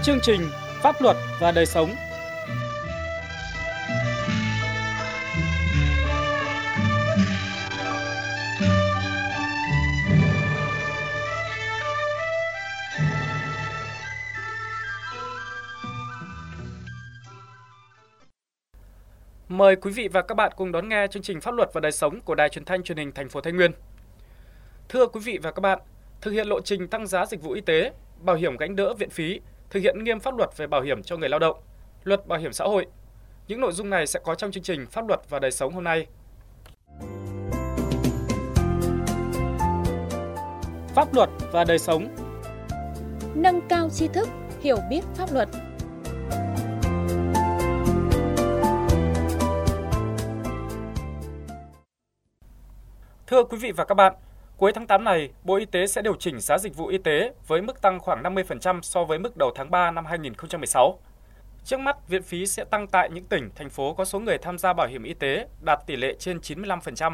Chương trình Pháp luật và đời sống. Mời quý vị và các bạn cùng đón nghe chương trình Pháp luật và đời sống của Đài Truyền thanh Truyền hình Thành phố Thái Nguyên. Thưa quý vị và các bạn, thực hiện lộ trình tăng giá dịch vụ y tế, bảo hiểm gánh đỡ viện phí, thực hiện nghiêm pháp luật về bảo hiểm cho người lao động, luật bảo hiểm xã hội. Những nội dung này sẽ có trong chương trình Pháp luật và đời sống hôm nay. Pháp luật và đời sống. Nâng cao tri thức, hiểu biết pháp luật. Thưa quý vị và các bạn, cuối tháng 8 này, Bộ Y tế sẽ điều chỉnh giá dịch vụ y tế với mức tăng khoảng 50% so với mức đầu tháng 3 năm 2016. Trước mắt, viện phí sẽ tăng tại những tỉnh, thành phố có số người tham gia bảo hiểm y tế đạt tỷ lệ trên 95%.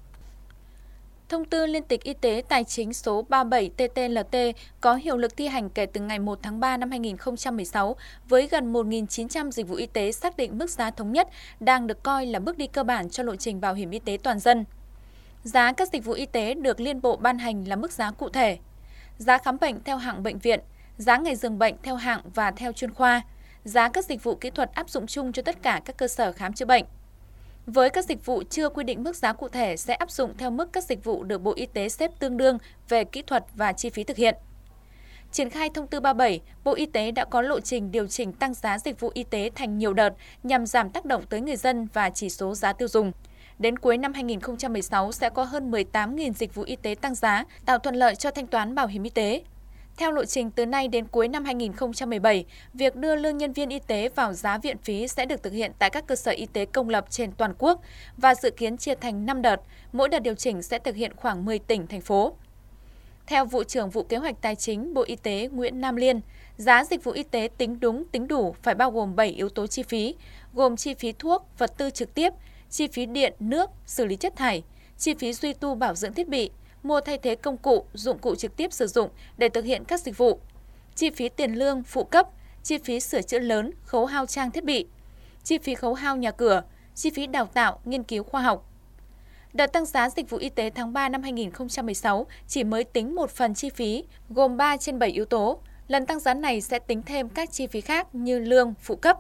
Thông tư Liên tịch Y tế Tài chính số 37/TT-LT có hiệu lực thi hành kể từ ngày 1 tháng 3 năm 2016 với gần 1.900 dịch vụ y tế xác định mức giá thống nhất đang được coi là bước đi cơ bản cho lộ trình bảo hiểm y tế toàn dân. Giá các dịch vụ y tế được Liên Bộ ban hành là mức giá cụ thể. Giá khám bệnh theo hạng bệnh viện, giá ngày giường bệnh theo hạng và theo chuyên khoa, giá các dịch vụ kỹ thuật áp dụng chung cho tất cả các cơ sở khám chữa bệnh. Với các dịch vụ chưa quy định mức giá cụ thể sẽ áp dụng theo mức các dịch vụ được Bộ Y tế xếp tương đương về kỹ thuật và chi phí thực hiện. Triển khai thông tư 37, Bộ Y tế đã có lộ trình điều chỉnh tăng giá dịch vụ y tế thành nhiều đợt nhằm giảm tác động tới người dân và chỉ số giá tiêu dùng. Đến cuối năm 2016 sẽ có hơn 18.000 dịch vụ y tế tăng giá, tạo thuận lợi cho thanh toán bảo hiểm y tế. Theo lộ trình từ nay đến cuối năm 2017, việc đưa lương nhân viên y tế vào giá viện phí sẽ được thực hiện tại các cơ sở y tế công lập trên toàn quốc và dự kiến chia thành 5 đợt, mỗi đợt điều chỉnh sẽ thực hiện khoảng 10 tỉnh, thành phố. Theo Vụ trưởng Vụ Kế hoạch Tài chính Bộ Y tế Nguyễn Nam Liên, giá dịch vụ y tế tính đúng, tính đủ phải bao gồm 7 yếu tố chi phí, gồm chi phí thuốc, vật tư trực tiếp, chi phí điện, nước, xử lý chất thải, chi phí duy tu bảo dưỡng thiết bị, mua thay thế công cụ, dụng cụ trực tiếp sử dụng để thực hiện các dịch vụ, chi phí tiền lương, phụ cấp, chi phí sửa chữa lớn, khấu hao trang thiết bị, chi phí khấu hao nhà cửa, chi phí đào tạo, nghiên cứu khoa học. Đợt tăng giá dịch vụ y tế tháng 3 năm 2016 chỉ mới tính một phần chi phí, gồm 3 trên 7 yếu tố. Lần tăng giá này sẽ tính thêm các chi phí khác như lương, phụ cấp.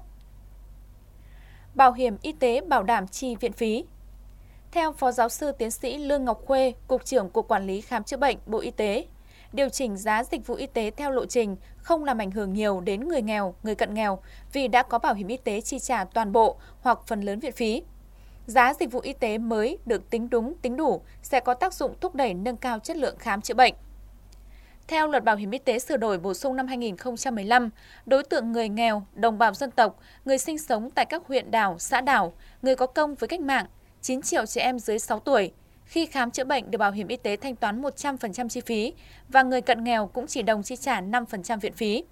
Bảo hiểm y tế bảo đảm chi viện phí. Theo Phó Giáo sư Tiến sĩ Lương Ngọc Khuê, Cục trưởng Cục Quản lý Khám chữa bệnh Bộ Y tế, điều chỉnh giá dịch vụ y tế theo lộ trình không làm ảnh hưởng nhiều đến người nghèo, người cận nghèo vì đã có bảo hiểm y tế chi trả toàn bộ hoặc phần lớn viện phí. Giá dịch vụ y tế mới được tính đúng, tính đủ sẽ có tác dụng thúc đẩy nâng cao chất lượng khám chữa bệnh. Theo Luật Bảo hiểm y tế sửa đổi bổ sung năm 2015, đối tượng người nghèo, đồng bào dân tộc, người sinh sống tại các huyện đảo, xã đảo, người có công với cách mạng, 9 triệu trẻ em dưới 6 tuổi, khi khám chữa bệnh được bảo hiểm y tế thanh toán 100% chi phí và người cận nghèo cũng chỉ đồng chi trả 5% viện phí.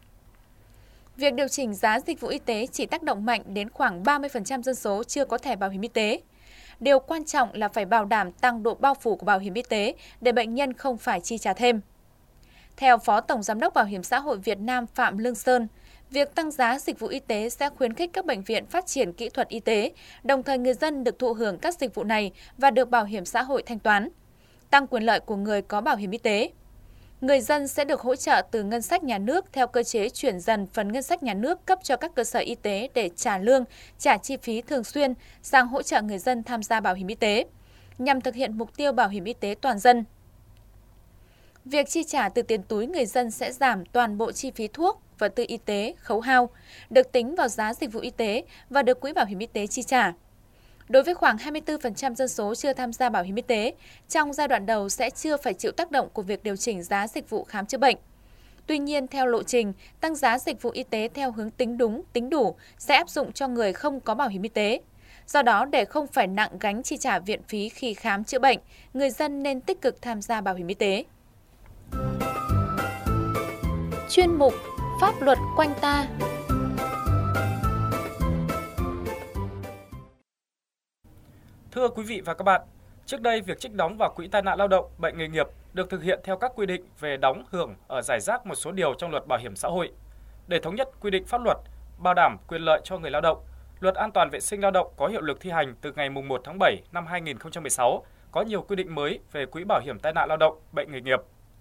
Việc điều chỉnh giá dịch vụ y tế chỉ tác động mạnh đến khoảng 30% dân số chưa có thẻ bảo hiểm y tế. Điều quan trọng là phải bảo đảm tăng độ bao phủ của bảo hiểm y tế để bệnh nhân không phải chi trả thêm. Theo Phó Tổng Giám đốc Bảo hiểm xã hội Việt Nam Phạm Lương Sơn, việc tăng giá dịch vụ y tế sẽ khuyến khích các bệnh viện phát triển kỹ thuật y tế, đồng thời người dân được thụ hưởng các dịch vụ này và được bảo hiểm xã hội thanh toán, tăng quyền lợi của người có bảo hiểm y tế. Người dân sẽ được hỗ trợ từ ngân sách nhà nước theo cơ chế chuyển dần phần ngân sách nhà nước cấp cho các cơ sở y tế để trả lương, trả chi phí thường xuyên sang hỗ trợ người dân tham gia bảo hiểm y tế, nhằm thực hiện mục tiêu bảo hiểm y tế toàn dân. Việc chi trả từ tiền túi người dân sẽ giảm toàn bộ chi phí thuốc, vật tư y tế, khấu hao, được tính vào giá dịch vụ y tế và được Quỹ Bảo hiểm y tế chi trả. Đối với khoảng 24% dân số chưa tham gia bảo hiểm y tế, trong giai đoạn đầu sẽ chưa phải chịu tác động của việc điều chỉnh giá dịch vụ khám chữa bệnh. Tuy nhiên, theo lộ trình, tăng giá dịch vụ y tế theo hướng tính đúng, tính đủ sẽ áp dụng cho người không có bảo hiểm y tế. Do đó, để không phải nặng gánh chi trả viện phí khi khám chữa bệnh, người dân nên tích cực tham gia bảo hiểm y tế. Chuyên mục Pháp luật quanh ta. Thưa quý vị và các bạn, trước đây việc trích đóng vào quỹ tai nạn lao động, bệnh nghề nghiệp được thực hiện theo các quy định về đóng hưởng ở rải rác một số điều trong Luật Bảo hiểm xã hội. Để thống nhất quy định pháp luật, bảo đảm quyền lợi cho người lao động, Luật An toàn vệ sinh lao động có hiệu lực thi hành từ ngày 1 tháng 7 năm 2016, có nhiều quy định mới về quỹ bảo hiểm tai nạn lao động, bệnh nghề nghiệp.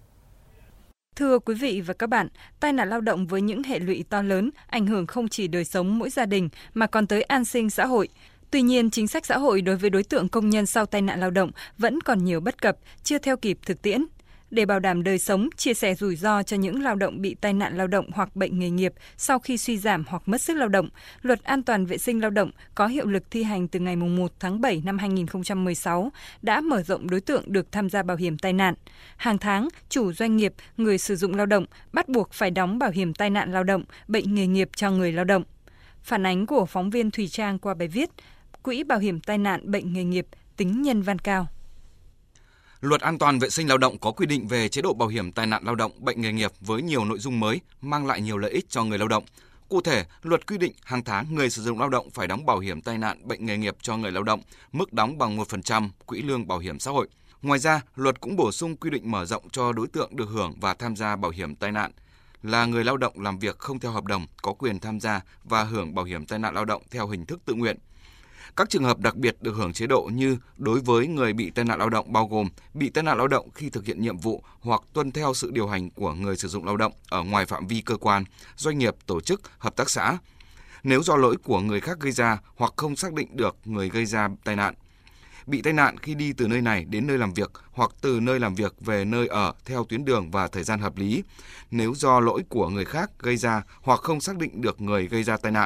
Thưa quý vị và các bạn, tai nạn lao động với những hệ lụy to lớn, ảnh hưởng không chỉ đời sống mỗi gia đình mà còn tới an sinh xã hội. Tuy nhiên, chính sách xã hội đối với đối tượng công nhân sau tai nạn lao động vẫn còn nhiều bất cập, chưa theo kịp thực tiễn. Để bảo đảm đời sống, chia sẻ rủi ro cho những lao động bị tai nạn lao động hoặc bệnh nghề nghiệp sau khi suy giảm hoặc mất sức lao động, Luật An toàn vệ sinh lao động có hiệu lực thi hành từ ngày 1 tháng 7 năm 2016 đã mở rộng đối tượng được tham gia bảo hiểm tai nạn. Hàng tháng, chủ doanh nghiệp, người sử dụng lao động bắt buộc phải đóng bảo hiểm tai nạn lao động, bệnh nghề nghiệp cho người lao động. Phản ánh của phóng viên Thùy Trang qua bài viết Quỹ bảo hiểm tai nạn bệnh nghề nghiệp tính nhân văn cao. Luật An toàn vệ sinh lao động có quy định về chế độ bảo hiểm tai nạn lao động, bệnh nghề nghiệp với nhiều nội dung mới, mang lại nhiều lợi ích cho người lao động. Cụ thể, luật quy định hàng tháng người sử dụng lao động phải đóng bảo hiểm tai nạn, bệnh nghề nghiệp cho người lao động, mức đóng bằng 1% quỹ lương bảo hiểm xã hội. Ngoài ra, luật cũng bổ sung quy định mở rộng cho đối tượng được hưởng và tham gia bảo hiểm tai nạn là người lao động làm việc không theo hợp đồng có quyền tham gia và hưởng bảo hiểm tai nạn lao động theo hình thức tự nguyện. Các trường hợp đặc biệt được hưởng chế độ như đối với người bị tai nạn lao động bao gồm bị tai nạn lao động khi thực hiện nhiệm vụ hoặc tuân theo sự điều hành của người sử dụng lao động ở ngoài phạm vi cơ quan, doanh nghiệp, tổ chức, hợp tác xã. Nếu do lỗi của người khác gây ra hoặc không xác định được người gây ra tai nạn. Bị tai nạn khi đi từ nơi này đến nơi làm việc hoặc từ nơi làm việc về nơi ở theo tuyến đường và thời gian hợp lý. Nếu do lỗi của người khác gây ra hoặc không xác định được người gây ra tai nạn.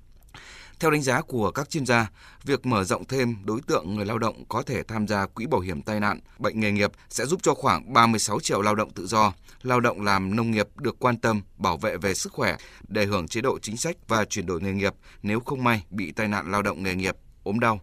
Theo đánh giá của các chuyên gia, việc mở rộng thêm đối tượng người lao động có thể tham gia quỹ bảo hiểm tai nạn, bệnh nghề nghiệp sẽ giúp cho khoảng 36 triệu lao động tự do, lao động làm nông nghiệp được quan tâm, bảo vệ về sức khỏe để hưởng chế độ chính sách và chuyển đổi nghề nghiệp nếu không may bị tai nạn lao động nghề nghiệp, ốm đau.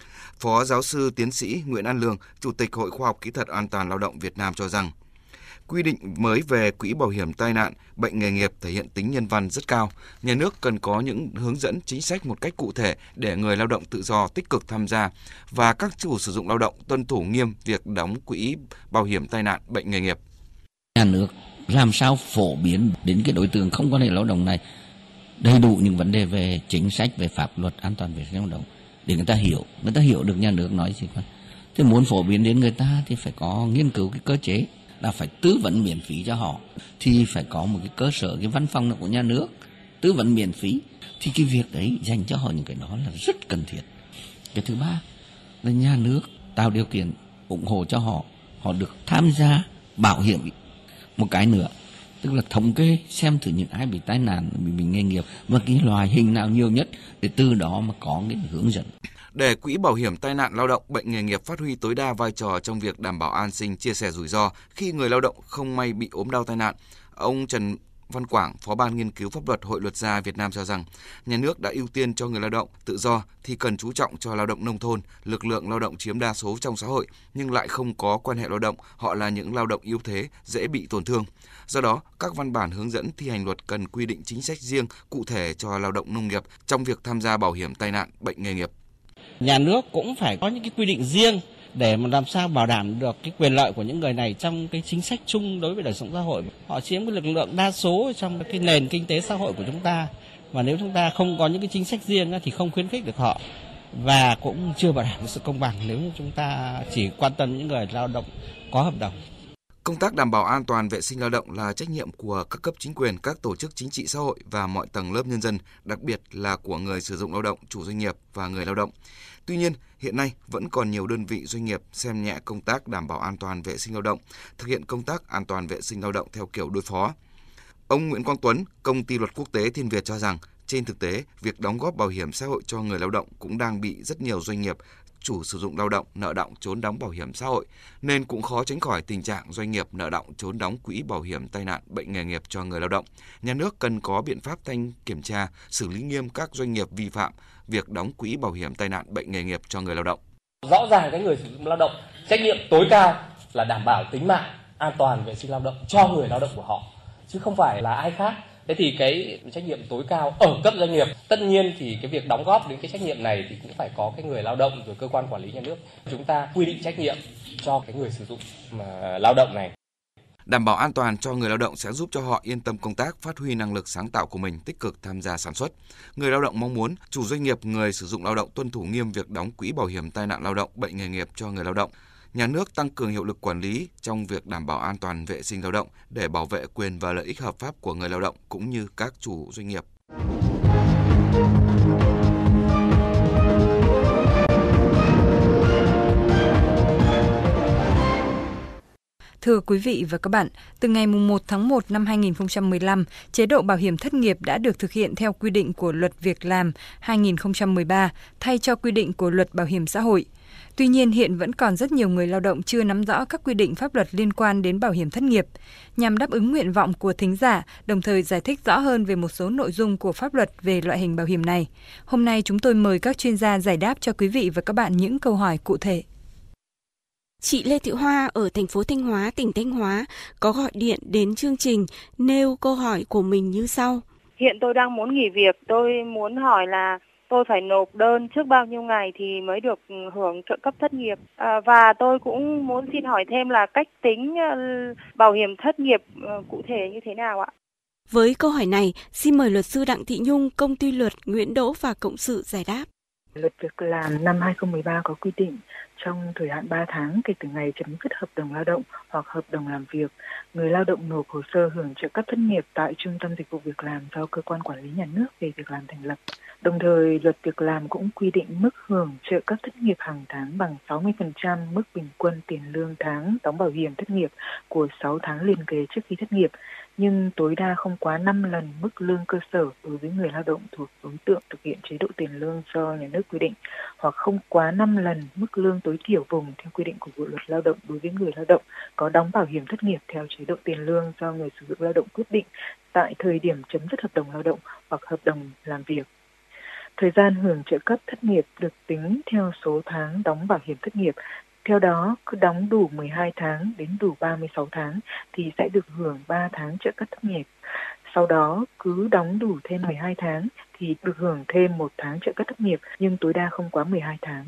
Phó giáo sư tiến sĩ Nguyễn An Lương, Chủ tịch Hội Khoa học Kỹ thuật An toàn lao động Việt Nam cho rằng, quy định mới về quỹ bảo hiểm tai nạn, bệnh nghề nghiệp thể hiện tính nhân văn rất cao. Nhà nước cần có những hướng dẫn chính sách một cách cụ thể để người lao động tự do tích cực tham gia và các chủ sử dụng lao động tuân thủ nghiêm việc đóng quỹ bảo hiểm tai nạn, bệnh nghề nghiệp. Nhà nước làm sao phổ biến đến cái đối tượng không quan hệ lao động này đầy đủ những vấn đề về chính sách, về pháp luật an toàn vệ sinh lao động để người ta hiểu được nhà nước nói gì. Thế muốn phổ biến đến người ta thì phải có nghiên cứu cái cơ chế là phải tư vấn miễn phí cho họ, thì phải có một cái cơ sở, cái văn phòng của nhà nước tư vấn miễn phí, thì cái việc đấy dành cho họ những cái đó là rất cần thiết. Cái thứ ba là nhà nước tạo điều kiện ủng hộ cho họ được tham gia bảo hiểm. Một cái nữa tức là thống kê xem thử những ai bị tai nạn, bị nghề nghiệp và cái loại hình nào nhiều nhất để từ đó mà có cái hướng dẫn. Để quỹ bảo hiểm tai nạn lao động, bệnh nghề nghiệp phát huy tối đa vai trò trong việc đảm bảo an sinh, chia sẻ rủi ro khi người lao động không may bị ốm đau tai nạn, ông Trần Văn Quảng, Phó ban nghiên cứu pháp luật Hội Luật gia Việt Nam cho rằng, nhà nước đã ưu tiên cho người lao động tự do thì cần chú trọng cho lao động nông thôn, lực lượng lao động chiếm đa số trong xã hội nhưng lại không có quan hệ lao động, họ là những lao động yếu thế, dễ bị tổn thương. Do đó, các văn bản hướng dẫn thi hành luật cần quy định chính sách riêng cụ thể cho lao động nông nghiệp trong việc tham gia bảo hiểm tai nạn, bệnh nghề nghiệp. Nhà nước cũng phải có những cái quy định riêng để mà làm sao bảo đảm được cái quyền lợi của những người này trong cái chính sách chung đối với đời sống xã hội. Họ chiếm cái lực lượng đa số trong cái nền kinh tế xã hội của chúng ta. Và nếu chúng ta không có những cái chính sách riêng thì không khuyến khích được họ. Và cũng chưa bảo đảm sự công bằng nếu như chúng ta chỉ quan tâm những người lao động có hợp đồng. Công tác đảm bảo an toàn vệ sinh lao động là trách nhiệm của các cấp chính quyền, các tổ chức chính trị xã hội và mọi tầng lớp nhân dân, đặc biệt là của người sử dụng lao động, chủ doanh nghiệp và người lao động. Tuy nhiên, hiện nay vẫn còn nhiều đơn vị doanh nghiệp xem nhẹ công tác đảm bảo an toàn vệ sinh lao động, thực hiện công tác an toàn vệ sinh lao động theo kiểu đối phó. Ông Nguyễn Quang Tuấn, Công ty Luật Quốc tế Thiên Việt cho rằng, trên thực tế, việc đóng góp bảo hiểm xã hội cho người lao động cũng đang bị rất nhiều doanh nghiệp chủ sử dụng lao động nợ đọng trốn đóng bảo hiểm xã hội, nên cũng khó tránh khỏi tình trạng doanh nghiệp nợ đọng trốn đóng quỹ bảo hiểm tai nạn, bệnh nghề nghiệp cho người lao động. Nhà nước cần có biện pháp thanh kiểm tra, xử lý nghiêm các doanh nghiệp vi phạm việc đóng quỹ bảo hiểm tai nạn, bệnh nghề nghiệp cho người lao động. Rõ ràng cái người sử dụng lao động trách nhiệm tối cao là đảm bảo tính mạng, an toàn vệ sinh lao động cho người lao động của họ, chứ không phải là ai khác. Thế thì cái trách nhiệm tối cao ở cấp doanh nghiệp, tất nhiên thì cái việc đóng góp đến cái trách nhiệm này thì cũng phải có cái người lao động rồi cơ quan quản lý nhà nước. Chúng ta quy định trách nhiệm cho cái người sử dụng lao động này. Đảm bảo an toàn cho người lao động sẽ giúp cho họ yên tâm công tác, phát huy năng lực sáng tạo của mình, tích cực tham gia sản xuất. Người lao động mong muốn chủ doanh nghiệp, người sử dụng lao động tuân thủ nghiêm việc đóng quỹ bảo hiểm tai nạn lao động, bệnh nghề nghiệp cho người lao động. Nhà nước tăng cường hiệu lực quản lý trong việc đảm bảo an toàn vệ sinh lao động để bảo vệ quyền và lợi ích hợp pháp của người lao động cũng như các chủ doanh nghiệp. Thưa quý vị và các bạn, từ ngày 1 tháng 1 năm 2015, chế độ bảo hiểm thất nghiệp đã được thực hiện theo quy định của Luật Việc làm 2013 thay cho quy định của Luật Bảo hiểm xã hội. Tuy nhiên, hiện vẫn còn rất nhiều người lao động chưa nắm rõ các quy định pháp luật liên quan đến bảo hiểm thất nghiệp. Nhằm đáp ứng nguyện vọng của thính giả, đồng thời giải thích rõ hơn về một số nội dung của pháp luật về loại hình bảo hiểm này, hôm nay chúng tôi mời các chuyên gia giải đáp cho quý vị và các bạn những câu hỏi cụ thể. Chị Lê Thị Hoa ở thành phố Thanh Hóa, tỉnh Thanh Hóa có gọi điện đến chương trình nêu câu hỏi của mình như sau. Hiện tôi đang muốn nghỉ việc, tôi muốn hỏi là tôi phải nộp đơn trước bao nhiêu ngày thì mới được hưởng trợ cấp thất nghiệp. Và tôi cũng muốn xin hỏi thêm là cách tính bảo hiểm thất nghiệp cụ thể như thế nào ạ? Với câu hỏi này, xin mời luật sư Đặng Thị Nhung, công ty luật Nguyễn Đỗ và Cộng sự giải đáp. Luật Việc làm năm 2013 có quy định trong thời hạn 3 tháng kể từ ngày chấm dứt hợp đồng lao động hoặc hợp đồng làm việc, người lao động nộp hồ sơ hưởng trợ cấp thất nghiệp tại Trung tâm Dịch vụ Việc làm do cơ quan quản lý nhà nước về việc làm thành lập. Đồng thời, Luật Việc làm cũng quy định mức hưởng trợ cấp thất nghiệp hàng tháng bằng 60% mức bình quân tiền lương tháng đóng bảo hiểm thất nghiệp của 6 tháng liền kề trước khi thất nghiệp, nhưng tối đa không quá 5 lần mức lương cơ sở đối với người lao động thuộc đối tượng thực hiện chế độ tiền lương do nhà nước quy định, hoặc không quá 5 lần mức lương tối thiểu vùng theo quy định của Bộ Luật Lao động đối với người lao động có đóng bảo hiểm thất nghiệp theo chế độ tiền lương do người sử dụng lao động quyết định tại thời điểm chấm dứt hợp đồng lao động hoặc hợp đồng làm việc. Thời gian hưởng trợ cấp thất nghiệp được tính theo số tháng đóng bảo hiểm thất nghiệp. Theo đó, cứ đóng đủ 12 tháng đến đủ 36 tháng thì sẽ được hưởng 3 tháng trợ cấp thất nghiệp. Sau đó, cứ đóng đủ thêm 12 tháng thì được hưởng thêm 1 tháng trợ cấp thất nghiệp, nhưng tối đa không quá 12 tháng.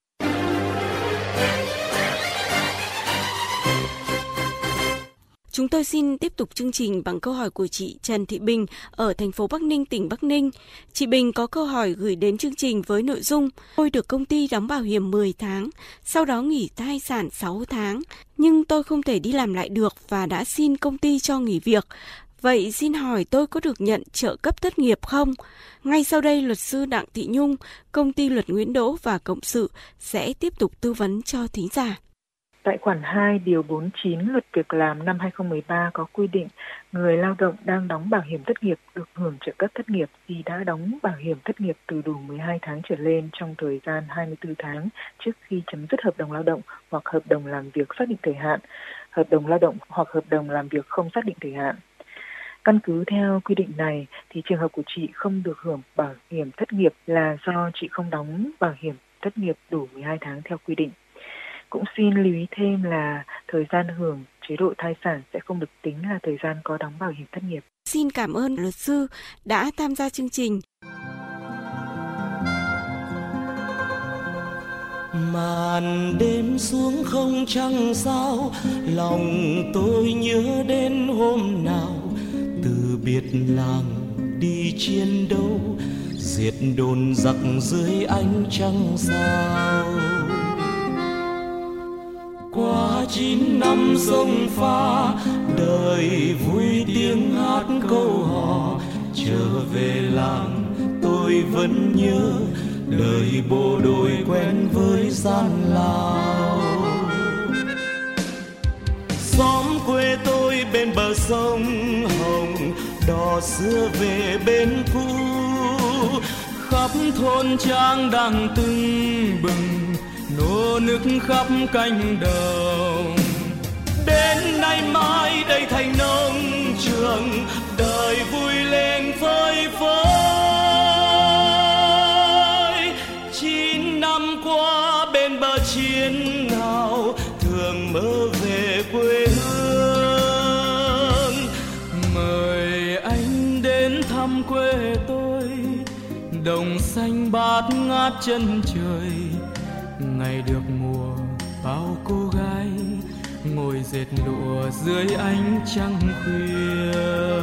Chúng tôi xin tiếp tục chương trình bằng câu hỏi của chị Trần Thị Bình ở thành phố Bắc Ninh, tỉnh Bắc Ninh. Chị Bình có câu hỏi gửi đến chương trình với nội dung: tôi được công ty đóng bảo hiểm 10 tháng, sau đó nghỉ thai sản 6 tháng, nhưng tôi không thể đi làm lại được và đã xin công ty cho nghỉ việc. Vậy xin hỏi tôi có được nhận trợ cấp thất nghiệp không? Ngay sau đây, luật sư Đặng Thị Nhung, công ty luật Nguyễn Đỗ và Cộng sự sẽ tiếp tục tư vấn cho thính giả. Tại khoản 2 điều 49 Luật Việc làm năm 2013 có quy định người lao động đang đóng bảo hiểm thất nghiệp được hưởng trợ cấp thất nghiệp khi đã đóng bảo hiểm thất nghiệp từ đủ 12 tháng trở lên trong thời gian 24 tháng trước khi chấm dứt hợp đồng lao động hoặc hợp đồng làm việc xác định thời hạn, hợp đồng lao động hoặc hợp đồng làm việc không xác định thời hạn. Căn cứ theo quy định này thì trường hợp của chị không được hưởng bảo hiểm thất nghiệp là do chị không đóng bảo hiểm thất nghiệp đủ 12 tháng theo quy định. Cũng xin lưu ý thêm là thời gian hưởng chế độ thai sản sẽ không được tính là thời gian có đóng bảo hiểm thất nghiệp. Xin cảm ơn luật sư đã tham gia chương trình. Màn đêm xuống không trăng sao, lòng tôi nhớ đến hôm nào từ biệt làng đi chiến đấu, diệt đồn giặc dưới ánh trăng sao. Qua 9 năm sông pha, đời vui tiếng hát câu hò, trở về làng tôi vẫn nhớ đời bộ đội quen với gian lao. Xóm quê tôi bên bờ sông Hồng, đò xưa về bên cũ, khắp thôn trang đang tưng bừng, nô nức khắp cánh đồng. Đến nay mai đây thành nông trường, đời vui lên phơi phới. 9 năm qua bên bờ chiến hào, thường mơ về quê hương. Mời anh đến thăm quê tôi, đồng xanh bát ngát chân trời. Ngày được mùa bao cô gái ngồi dệt lụa dưới ánh trăng khuya.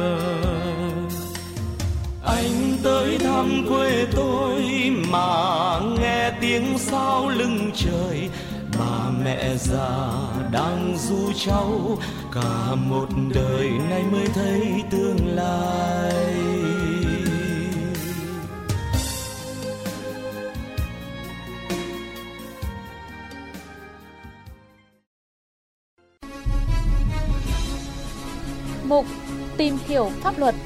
Anh tới thăm quê tôi mà nghe tiếng sao lưng trời, bà mẹ già đang ru cháu, cả một đời nay mới thấy tương lai. Mục tìm hiểu pháp luật.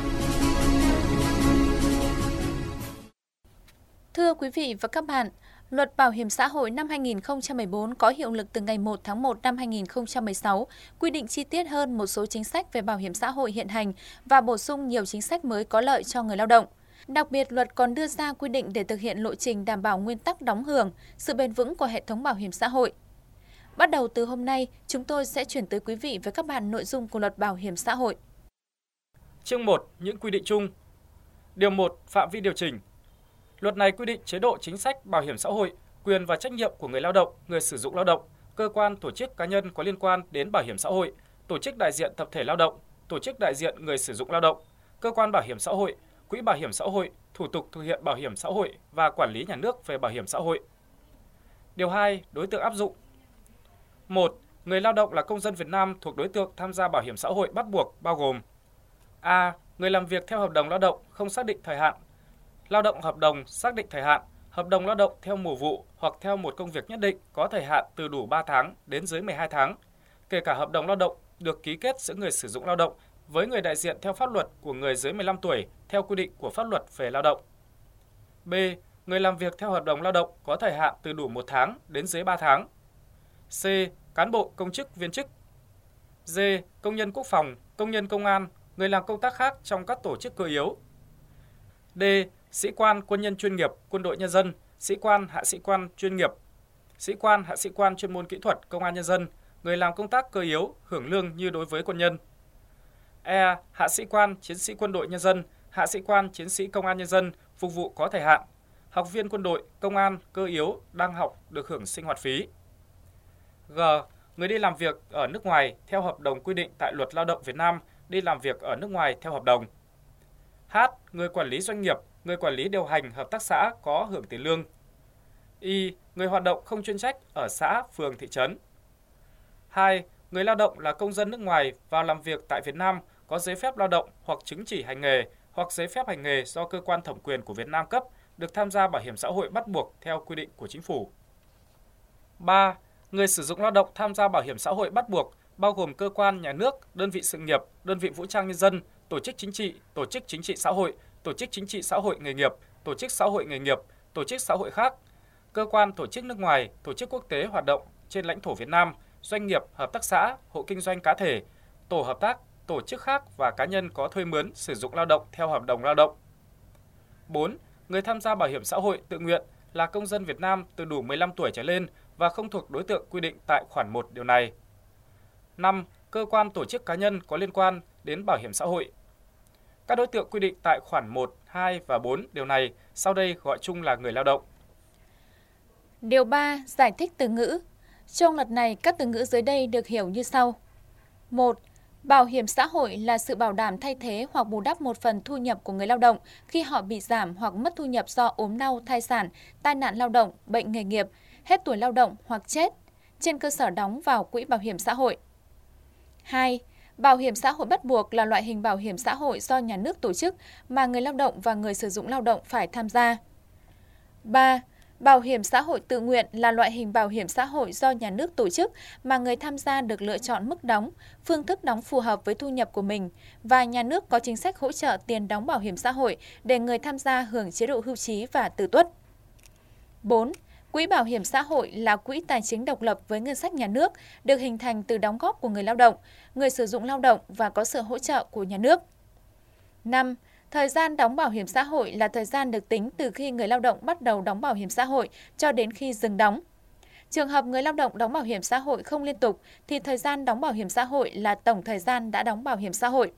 Thưa quý vị và các bạn, Luật Bảo hiểm xã hội năm 2014 có hiệu lực từ ngày 1 tháng 1 năm 2016, quy định chi tiết hơn một số chính sách về bảo hiểm xã hội hiện hành và bổ sung nhiều chính sách mới có lợi cho người lao động. Đặc biệt, luật còn đưa ra quy định để thực hiện lộ trình đảm bảo nguyên tắc đóng hưởng, sự bền vững của hệ thống bảo hiểm xã hội. Bắt đầu từ hôm nay, chúng tôi sẽ chuyển tới quý vị và các bạn nội dung của Luật Bảo hiểm xã hội. Chương 1. Những quy định chung. Điều 1. Phạm vi điều chỉnh. Luật này quy định chế độ chính sách bảo hiểm xã hội, quyền và trách nhiệm của người lao động, người sử dụng lao động, cơ quan, tổ chức cá nhân có liên quan đến bảo hiểm xã hội, tổ chức đại diện tập thể lao động, tổ chức đại diện người sử dụng lao động, cơ quan bảo hiểm xã hội, quỹ bảo hiểm xã hội, thủ tục thực hiện bảo hiểm xã hội và quản lý nhà nước về bảo hiểm xã hội. Điều 2. Đối tượng áp dụng. 1. Người lao động là công dân Việt Nam thuộc đối tượng tham gia bảo hiểm xã hội bắt buộc bao gồm: A. Người làm việc theo hợp đồng lao động không xác định thời hạn, lao động hợp đồng xác định thời hạn, hợp đồng lao động theo mùa vụ hoặc theo một công việc nhất định có thời hạn từ đủ 3 tháng đến dưới 12 tháng, kể cả hợp đồng lao động được ký kết giữa người sử dụng lao động với người đại diện theo pháp luật của người dưới 15 tuổi theo quy định của pháp luật về lao động. B. Người làm việc theo hợp đồng lao động có thời hạn từ đủ 1 tháng đến dưới 3 tháng. C. Cán bộ công chức viên chức. D. Công nhân quốc phòng, công nhân công an, người làm công tác khác trong các tổ chức cơ yếu. D. Sĩ quan, quân nhân chuyên nghiệp, quân đội nhân dân, sĩ quan, hạ sĩ quan chuyên nghiệp, sĩ quan, hạ sĩ quan chuyên môn kỹ thuật, công an nhân dân, người làm công tác cơ yếu, hưởng lương như đối với quân nhân. E. Hạ sĩ quan, chiến sĩ quân đội nhân dân, hạ sĩ quan, chiến sĩ công an nhân dân, phục vụ có thời hạn, học viên quân đội, công an, cơ yếu, đang học được hưởng sinh hoạt phí. G. Người đi làm việc ở nước ngoài theo hợp đồng quy định tại Luật Lao động Việt Nam, đi làm việc ở nước ngoài theo hợp đồng. H. Người quản lý doanh nghiệp, người quản lý điều hành hợp tác xã có hưởng tiền lương. Y. Người hoạt động không chuyên trách ở xã, phường, thị trấn. 2. Người lao động là công dân nước ngoài vào làm việc tại Việt Nam có giấy phép lao động hoặc chứng chỉ hành nghề hoặc giấy phép hành nghề do cơ quan thẩm quyền của Việt Nam cấp, được tham gia bảo hiểm xã hội bắt buộc theo quy định của Chính phủ. 3. Người sử dụng lao động tham gia bảo hiểm xã hội bắt buộc bao gồm cơ quan nhà nước, đơn vị sự nghiệp, đơn vị vũ trang nhân dân, tổ chức chính trị xã hội, tổ chức chính trị xã hội nghề nghiệp, tổ chức xã hội nghề nghiệp, tổ chức xã hội khác, cơ quan tổ chức nước ngoài, tổ chức quốc tế hoạt động trên lãnh thổ Việt Nam, doanh nghiệp, hợp tác xã, hộ kinh doanh cá thể, tổ hợp tác, tổ chức khác và cá nhân có thuê mướn sử dụng lao động theo hợp đồng lao động. 4. Người tham gia bảo hiểm xã hội tự nguyện là công dân Việt Nam từ đủ 15 tuổi trở lên và không thuộc đối tượng quy định tại khoản 1 điều này. 5. Cơ quan tổ chức cá nhân có liên quan đến bảo hiểm xã hội. Các đối tượng quy định tại khoản 1, 2 và 4 điều này sau đây gọi chung là người lao động. Điều 3. Giải thích từ ngữ. Trong luật này, các từ ngữ dưới đây được hiểu như sau. 1. Bảo hiểm xã hội là sự bảo đảm thay thế hoặc bù đắp một phần thu nhập của người lao động khi họ bị giảm hoặc mất thu nhập do ốm đau, thai sản, tai nạn lao động, bệnh nghề nghiệp, hết tuổi lao động hoặc chết, trên cơ sở đóng vào quỹ bảo hiểm xã hội. 2. Bảo hiểm xã hội bắt buộc là loại hình bảo hiểm xã hội do nhà nước tổ chức mà người lao động và người sử dụng lao động phải tham gia. 3. Bảo hiểm xã hội tự nguyện là loại hình bảo hiểm xã hội do nhà nước tổ chức mà người tham gia được lựa chọn mức đóng, phương thức đóng phù hợp với thu nhập của mình và nhà nước có chính sách hỗ trợ tiền đóng bảo hiểm xã hội để người tham gia hưởng chế độ hưu trí và tử tuất. 4. Quỹ bảo hiểm xã hội là quỹ tài chính độc lập với ngân sách nhà nước, được hình thành từ đóng góp của người lao động, người sử dụng lao động và có sự hỗ trợ của nhà nước. 5. Thời gian đóng bảo hiểm xã hội là thời gian được tính từ khi người lao động bắt đầu đóng bảo hiểm xã hội cho đến khi dừng đóng. Trường hợp người lao động đóng bảo hiểm xã hội không liên tục thì thời gian đóng bảo hiểm xã hội là tổng thời gian đã đóng bảo hiểm xã hội.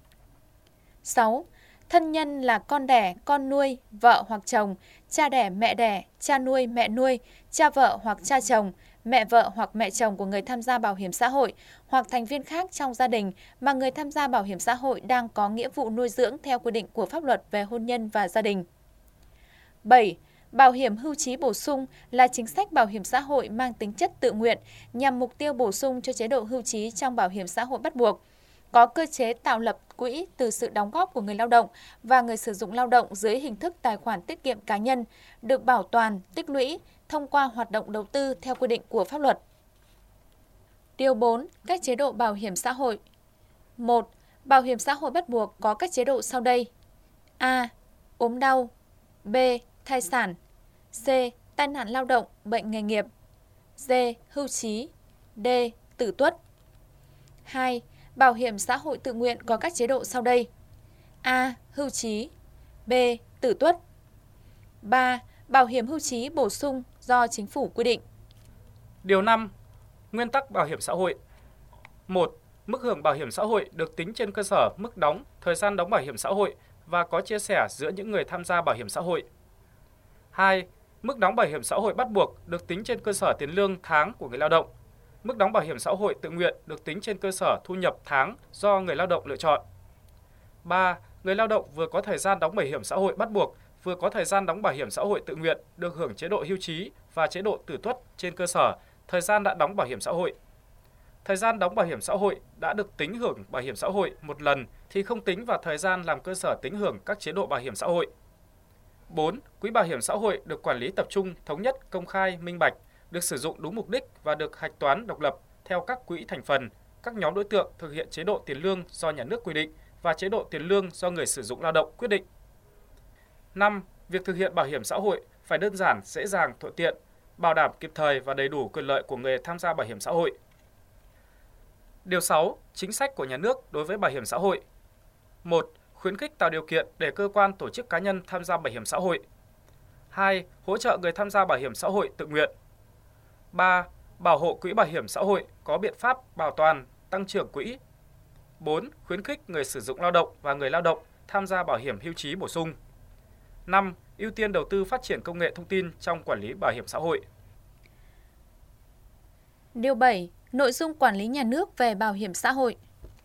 6. Thân nhân là con đẻ, con nuôi, vợ hoặc chồng, cha đẻ, cha nuôi, mẹ nuôi, cha vợ hoặc cha chồng, mẹ vợ hoặc mẹ chồng của người tham gia bảo hiểm xã hội hoặc thành viên khác trong gia đình mà người tham gia bảo hiểm xã hội đang có nghĩa vụ nuôi dưỡng theo quy định của pháp luật về hôn nhân và gia đình. 7. Bảo hiểm hưu trí bổ sung là chính sách bảo hiểm xã hội mang tính chất tự nguyện nhằm mục tiêu bổ sung cho chế độ hưu trí trong bảo hiểm xã hội bắt buộc. Có cơ chế tạo lập quỹ từ sự đóng góp của người lao động và người sử dụng lao động dưới hình thức tài khoản tiết kiệm cá nhân, được bảo toàn, tích lũy thông qua hoạt động đầu tư theo quy định của pháp luật. Điều 4. Các chế độ bảo hiểm xã hội. 1. Bảo hiểm xã hội bắt buộc có các chế độ sau đây. A. Ốm đau. B. Thai sản. C. Tai nạn lao động, bệnh nghề nghiệp. D. Hưu trí. D. Tử tuất. 2. Bảo hiểm xã hội tự nguyện có các chế độ sau đây. A. Hưu trí. B. Tử tuất. 3. Bảo hiểm hưu trí bổ sung do chính phủ quy định. Điều 5. Nguyên tắc bảo hiểm xã hội. 1. Mức hưởng bảo hiểm xã hội được tính trên cơ sở mức đóng, thời gian đóng bảo hiểm xã hội và có chia sẻ giữa những người tham gia bảo hiểm xã hội. 2. Mức đóng bảo hiểm xã hội bắt buộc được tính trên cơ sở tiền lương tháng của người lao động. Mức đóng bảo hiểm xã hội tự nguyện được tính trên cơ sở thu nhập tháng do người lao động lựa chọn. 3. Người lao động vừa có thời gian đóng bảo hiểm xã hội bắt buộc, vừa có thời gian đóng bảo hiểm xã hội tự nguyện được hưởng chế độ hưu trí và chế độ tử tuất trên cơ sở thời gian đã đóng bảo hiểm xã hội. Thời gian đóng bảo hiểm xã hội đã được tính hưởng bảo hiểm xã hội một lần thì không tính vào thời gian làm cơ sở tính hưởng các chế độ bảo hiểm xã hội. 4. Quỹ bảo hiểm xã hội được quản lý tập trung, thống nhất, công khai, minh bạch, được sử dụng đúng mục đích và được hạch toán độc lập theo các quỹ thành phần, các nhóm đối tượng thực hiện chế độ tiền lương do nhà nước quy định và chế độ tiền lương do người sử dụng lao động quyết định. 5. Việc thực hiện bảo hiểm xã hội phải đơn giản, dễ dàng, thuận tiện, bảo đảm kịp thời và đầy đủ quyền lợi của người tham gia bảo hiểm xã hội. Điều 6. Chính sách của nhà nước đối với bảo hiểm xã hội. 1. Khuyến khích tạo điều kiện để cơ quan, tổ chức cá nhân tham gia bảo hiểm xã hội. 2. Hỗ trợ người tham gia bảo hiểm xã hội tự nguyện. 3. Bảo hộ quỹ bảo hiểm xã hội có biện pháp bảo toàn, tăng trưởng quỹ. 4. Khuyến khích người sử dụng lao động và người lao động tham gia bảo hiểm hưu trí bổ sung. 5. Ưu tiên đầu tư phát triển công nghệ thông tin trong quản lý bảo hiểm xã hội. Điều 7. Nội dung quản lý nhà nước về bảo hiểm xã hội.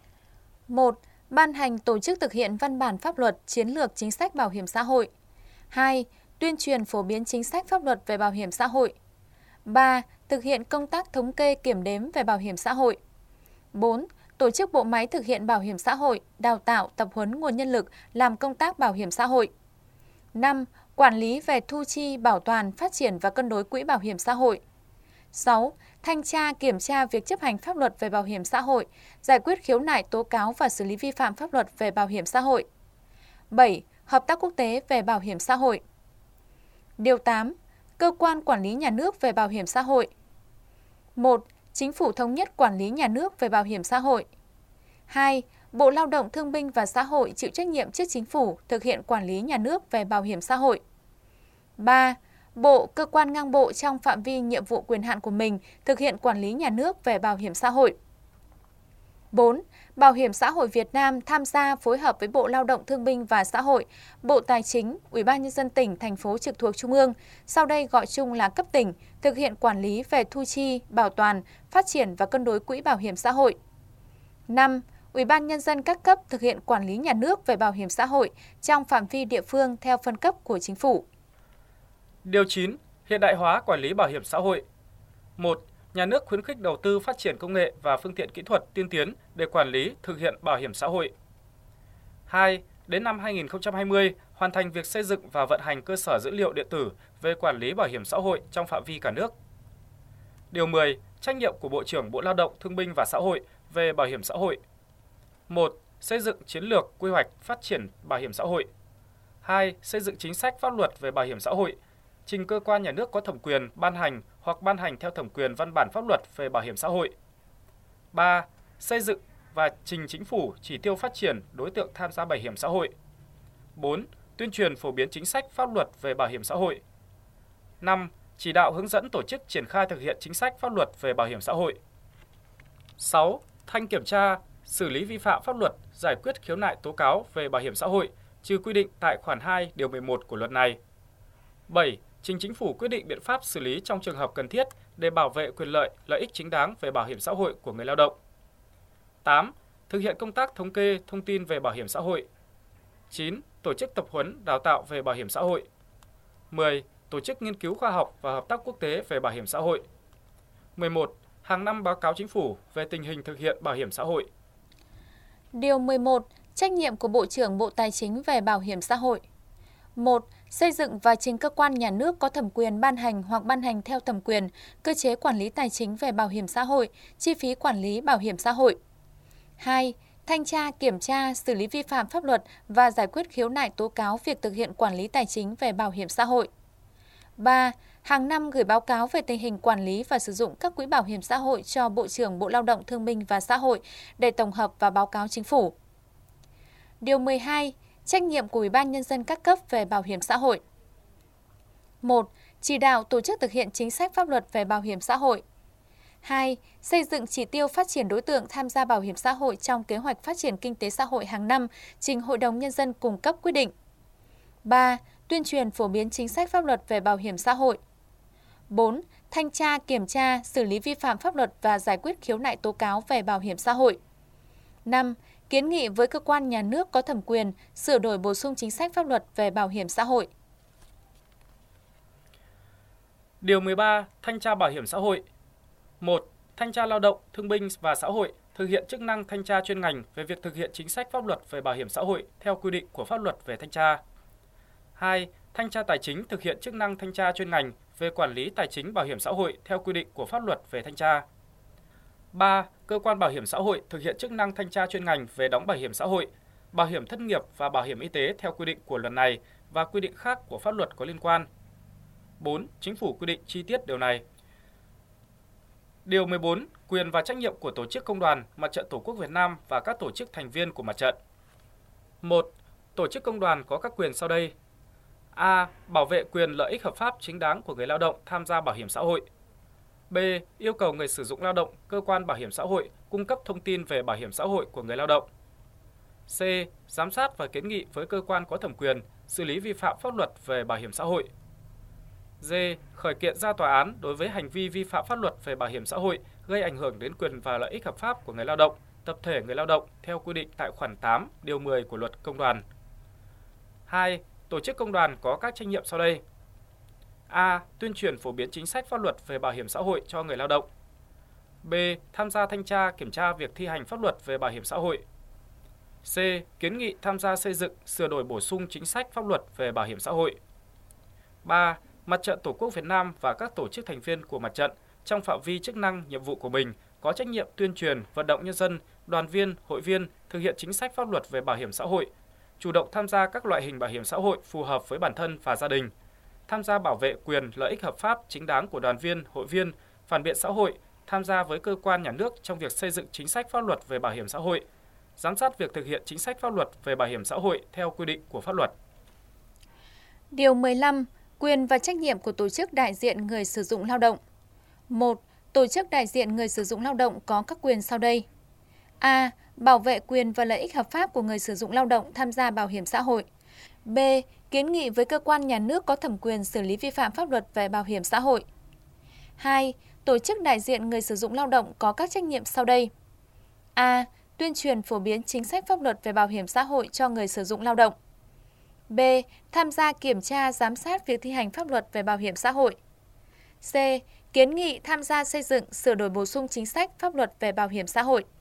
1. Ban hành tổ chức thực hiện văn bản pháp luật, chiến lược chính sách bảo hiểm xã hội. 2. Tuyên truyền phổ biến chính sách pháp luật về bảo hiểm xã hội. 3. Thực hiện công tác thống kê kiểm đếm về bảo hiểm xã hội. 4. Tổ chức bộ máy thực hiện bảo hiểm xã hội, đào tạo, tập huấn nguồn nhân lực làm công tác bảo hiểm xã hội. 5. Quản lý về thu chi, bảo toàn, phát triển và cân đối quỹ bảo hiểm xã hội. 6. Thanh tra, kiểm tra việc chấp hành pháp luật về bảo hiểm xã hội, giải quyết khiếu nại, tố cáo và xử lý vi phạm pháp luật về bảo hiểm xã hội. 7. Hợp tác quốc tế về bảo hiểm xã hội. Điều 8. Cơ quan quản lý nhà nước về bảo hiểm xã hội. 1. Chính phủ thống nhất quản lý nhà nước về bảo hiểm xã hội. 2. Bộ Lao động Thương binh và Xã hội chịu trách nhiệm trước Chính phủ thực hiện quản lý nhà nước về bảo hiểm xã hội. 3. Bộ, cơ quan ngang bộ trong phạm vi nhiệm vụ quyền hạn của mình thực hiện quản lý nhà nước về bảo hiểm xã hội. 4. Bảo hiểm xã hội Việt Nam tham gia phối hợp với Bộ Lao động Thương binh và Xã hội, Bộ Tài chính, Ủy ban Nhân dân tỉnh, thành phố trực thuộc Trung ương, sau đây gọi chung là cấp tỉnh, thực hiện quản lý về thu chi, bảo toàn, phát triển và cân đối quỹ bảo hiểm xã hội. 5. Ủy ban Nhân dân các cấp thực hiện quản lý nhà nước về bảo hiểm xã hội trong phạm vi địa phương theo phân cấp của Chính phủ. Điều 9. Hiện đại hóa quản lý bảo hiểm xã hội. 1. Nhà nước khuyến khích đầu tư phát triển công nghệ và phương tiện kỹ thuật tiên tiến để quản lý, thực hiện bảo hiểm xã hội. 2. Đến năm 2020, hoàn thành việc xây dựng và vận hành cơ sở dữ liệu điện tử về quản lý bảo hiểm xã hội trong phạm vi cả nước. Điều 10. Trách nhiệm của Bộ trưởng Bộ Lao động, Thương binh và Xã hội về bảo hiểm xã hội. 1. Xây dựng chiến lược, quy hoạch phát triển bảo hiểm xã hội. 2. Xây dựng chính sách pháp luật về bảo hiểm xã hội, trình cơ quan nhà nước có thẩm quyền ban hành hoặc ban hành theo thẩm quyền văn bản pháp luật về bảo hiểm xã hội. 3. Xây dựng và trình Chính phủ chỉ tiêu phát triển đối tượng tham gia bảo hiểm xã hội. 4. Tuyên truyền phổ biến chính sách pháp luật về bảo hiểm xã hội. 5. Chỉ đạo hướng dẫn tổ chức triển khai thực hiện chính sách pháp luật về bảo hiểm xã hội. 6. Thanh kiểm tra, xử lý vi phạm pháp luật, giải quyết khiếu nại tố cáo về bảo hiểm xã hội, trừ quy định tại khoản 2 điều 11 của luật này. 7. trình Chính phủ quyết định biện pháp xử lý trong trường hợp cần thiết để bảo vệ quyền lợi, lợi ích chính đáng về bảo hiểm xã hội của người lao động. 8. Thực hiện công tác thống kê, thông tin về bảo hiểm xã hội. 9. Tổ chức tập huấn, đào tạo về bảo hiểm xã hội. 10. Tổ chức nghiên cứu khoa học và hợp tác quốc tế về bảo hiểm xã hội. 11. Hàng năm báo cáo Chính phủ về tình hình thực hiện bảo hiểm xã hội. Điều 11. Trách nhiệm của Bộ trưởng Bộ Tài chính về bảo hiểm xã hội. 1. Xây dựng và trình cơ quan nhà nước có thẩm quyền ban hành hoặc ban hành theo thẩm quyền cơ chế quản lý tài chính về bảo hiểm xã hội, chi phí quản lý bảo hiểm xã hội. 2. Thanh tra, kiểm tra, xử lý vi phạm pháp luật và giải quyết khiếu nại tố cáo việc thực hiện quản lý tài chính về bảo hiểm xã hội. 3. Hàng năm gửi báo cáo về tình hình quản lý và sử dụng các quỹ bảo hiểm xã hội cho Bộ trưởng Bộ Lao động Thương binh và Xã hội để tổng hợp và báo cáo Chính phủ. Điều 12. Trách nhiệm của Ủy ban Nhân dân các cấp về bảo hiểm xã hội. 1. Chỉ đạo tổ chức thực hiện chính sách pháp luật về bảo hiểm xã hội. 2. Xây dựng chỉ tiêu phát triển đối tượng tham gia bảo hiểm xã hội trong kế hoạch phát triển kinh tế xã hội hàng năm, trình Hội đồng Nhân dân cung cấp quyết định. 3. Tuyên truyền phổ biến chính sách pháp luật về bảo hiểm xã hội. 4. Thanh tra, kiểm tra, xử lý vi phạm pháp luật và giải quyết khiếu nại tố cáo về bảo hiểm xã hội. 5. Kiến nghị với cơ quan nhà nước có thẩm quyền sửa đổi bổ sung chính sách pháp luật về bảo hiểm xã hội. Điều 13. Thanh tra bảo hiểm xã hội. 1. Thanh tra Lao động, Thương binh và Xã hội thực hiện chức năng thanh tra chuyên ngành về việc thực hiện chính sách pháp luật về bảo hiểm xã hội theo quy định của pháp luật về thanh tra. 2. Thanh tra Tài chính thực hiện chức năng thanh tra chuyên ngành về quản lý tài chính bảo hiểm xã hội theo quy định của pháp luật về thanh tra. 3. Cơ quan bảo hiểm xã hội thực hiện chức năng thanh tra chuyên ngành về đóng bảo hiểm xã hội, bảo hiểm thất nghiệp và bảo hiểm y tế theo quy định của luật này và quy định khác của pháp luật có liên quan. 4. Chính phủ quy định chi tiết điều này. Điều 14. Quyền và trách nhiệm của Tổ chức Công đoàn, Mặt trận Tổ quốc Việt Nam và các tổ chức thành viên của mặt trận. 1. Tổ chức công đoàn có các quyền sau đây. A. Bảo vệ quyền lợi ích hợp pháp chính đáng của người lao động tham gia bảo hiểm xã hội. B. Yêu cầu người sử dụng lao động, cơ quan bảo hiểm xã hội cung cấp thông tin về bảo hiểm xã hội của người lao động. C. Giám sát và kiến nghị với cơ quan có thẩm quyền xử lý vi phạm pháp luật về bảo hiểm xã hội. D. Khởi kiện ra tòa án đối với hành vi vi phạm pháp luật về bảo hiểm xã hội gây ảnh hưởng đến quyền và lợi ích hợp pháp của người lao động, tập thể người lao động theo quy định tại khoản 8, điều 10 của Luật Công đoàn. 2. Tổ chức công đoàn có các trách nhiệm sau đây. A. Tuyên truyền phổ biến chính sách pháp luật về bảo hiểm xã hội cho người lao động. B. Tham gia thanh tra, kiểm tra việc thi hành pháp luật về bảo hiểm xã hội. C. Kiến nghị tham gia xây dựng, sửa đổi bổ sung chính sách pháp luật về bảo hiểm xã hội. 3. Mặt trận Tổ quốc Việt Nam và các tổ chức thành viên của mặt trận trong phạm vi chức năng, nhiệm vụ của mình có trách nhiệm tuyên truyền, vận động nhân dân, đoàn viên, hội viên thực hiện chính sách pháp luật về bảo hiểm xã hội, chủ động tham gia các loại hình bảo hiểm xã hội phù hợp với bản thân và gia đình, tham gia bảo vệ quyền lợi ích hợp pháp chính đáng của đoàn viên, hội viên, phản biện xã hội, tham gia với cơ quan nhà nước trong việc xây dựng chính sách pháp luật về bảo hiểm xã hội, giám sát việc thực hiện chính sách pháp luật về bảo hiểm xã hội theo quy định của pháp luật. Điều 15. Quyền và trách nhiệm của tổ chức đại diện người sử dụng lao động. 1. Tổ chức đại diện người sử dụng lao động có các quyền sau đây. A. Bảo vệ quyền và lợi ích hợp pháp của người sử dụng lao động tham gia bảo hiểm xã hội. B. Kiến nghị với cơ quan nhà nước có thẩm quyền xử lý vi phạm pháp luật về bảo hiểm xã hội. 2. Tổ chức đại diện người sử dụng lao động có các trách nhiệm sau đây. A. Tuyên truyền phổ biến chính sách pháp luật về bảo hiểm xã hội cho người sử dụng lao động. B. Tham gia kiểm tra, giám sát việc thi hành pháp luật về bảo hiểm xã hội. C. Kiến nghị tham gia xây dựng, sửa đổi bổ sung chính sách pháp luật về bảo hiểm xã hội.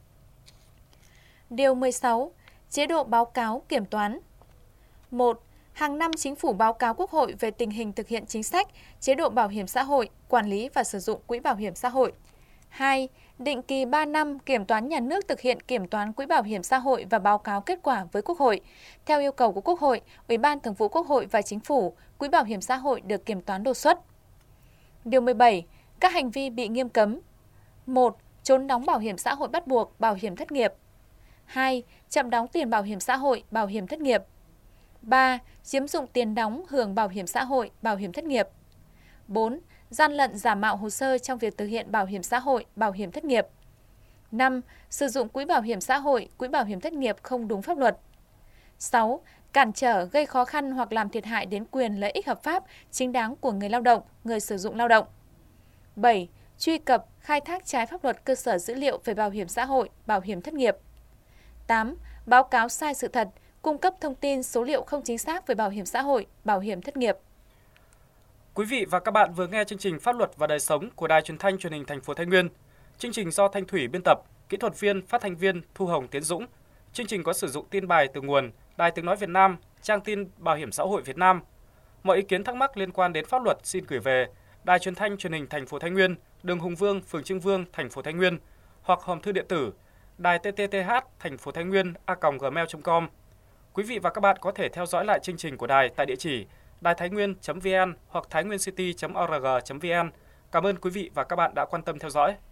Điều 16. Chế độ báo cáo kiểm toán. 1. Hàng năm Chính phủ báo cáo Quốc hội về tình hình thực hiện chính sách, chế độ bảo hiểm xã hội, quản lý và sử dụng quỹ bảo hiểm xã hội. 2. Định kỳ 3 năm, Kiểm toán Nhà nước thực hiện kiểm toán quỹ bảo hiểm xã hội và báo cáo kết quả với Quốc hội. Theo yêu cầu của Quốc hội, Ủy ban Thường vụ Quốc hội và Chính phủ, quỹ bảo hiểm xã hội được kiểm toán đột xuất. Điều 17. Các hành vi bị nghiêm cấm. 1. Trốn đóng bảo hiểm xã hội bắt buộc, bảo hiểm thất nghiệp. 2. Chậm đóng tiền bảo hiểm xã hội, bảo hiểm thất nghiệp. 3. Chiếm dụng tiền đóng hưởng bảo hiểm xã hội, bảo hiểm thất nghiệp. 4. Gian lận giả mạo hồ sơ trong việc thực hiện bảo hiểm xã hội, bảo hiểm thất nghiệp. 5. Sử dụng quỹ bảo hiểm xã hội, quỹ bảo hiểm thất nghiệp không đúng pháp luật. 6. cản trở, gây khó khăn hoặc làm thiệt hại đến quyền lợi ích hợp pháp, chính đáng của người lao động, người sử dụng lao động. 7. Truy cập, khai thác trái pháp luật cơ sở dữ liệu về bảo hiểm xã hội, bảo hiểm thất nghiệp. 8. Báo cáo sai sự thật, cung cấp thông tin số liệu không chính xác về bảo hiểm xã hội, bảo hiểm thất nghiệp. Quý vị và các bạn vừa nghe chương trình Pháp luật và đời sống của Đài Truyền thanh Truyền hình Thành phố Thái Nguyên. Chương trình do Thanh Thủy biên tập, kỹ thuật viên, phát thanh viên Thu Hồng, Tiến Dũng. Chương trình có sử dụng tin bài từ nguồn Đài Tiếng nói Việt Nam, trang tin Bảo hiểm xã hội Việt Nam. Mọi ý kiến thắc mắc liên quan đến pháp luật xin gửi về Đài Truyền thanh Truyền hình Thành phố Thái Nguyên, đường Hùng Vương, phường Trương Vương, Thành phố Thái Nguyên, hoặc hòm thư điện tử đài tthth thành phố Thái Nguyên @gmail.com. Quý vị và các bạn có thể theo dõi lại chương trình của đài tại địa chỉ đài-thái-nguyên.vn hoặc thainguencity.org.vn. Cảm ơn quý vị và các bạn đã quan tâm theo dõi.